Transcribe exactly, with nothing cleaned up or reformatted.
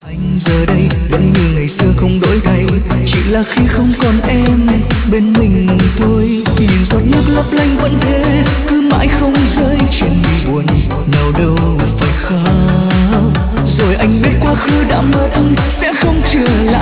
Anh giờ đây vẫn như ngày xưa không đổi thay, chỉ là khi không còn em bên mình thôi. Nhìn giọt nước lấp lánh vẫn thế, cứ mãi không rơi trên mi buồn nào đâu phải khóc. Rồi anh biết quá khứ đã mất sẽ không trở lại.